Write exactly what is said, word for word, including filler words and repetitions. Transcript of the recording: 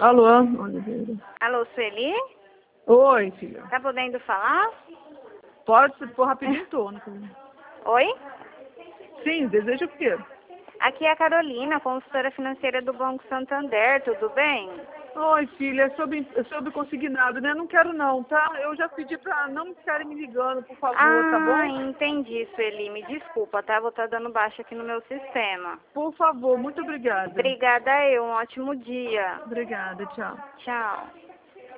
Alô, Oliveira. Alô, Sueli? Oi, filha. Tá podendo falar? Pode, se for rapidinho, tô. Né? Oi? Sim, desejo o quê? Aqui é a Carolina, consultora financeira do Banco Santander, tudo bem? Oi, filha, é sobre, é sobre consignado, né? Não quero não, tá? Eu já pedi pra não ficarem me ligando, por favor, tá Ah, bom? entendi, Sueli. Me desculpa, tá? Vou estar dando baixa aqui no meu sistema. Por favor, muito obrigada. Obrigada eu, um ótimo dia. Obrigada, tchau. Tchau.